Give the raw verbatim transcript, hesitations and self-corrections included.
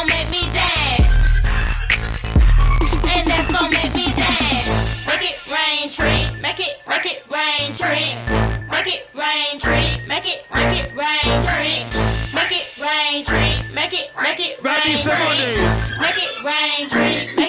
gon' make me dance. And that's gon' make me dance. Make it rain, tree. Make it, make it rain, tree. Make it rain, tree. Make it, make it rain, tree. Make it rain, tree. Make it, make it rain, tree. Make it rain, tree.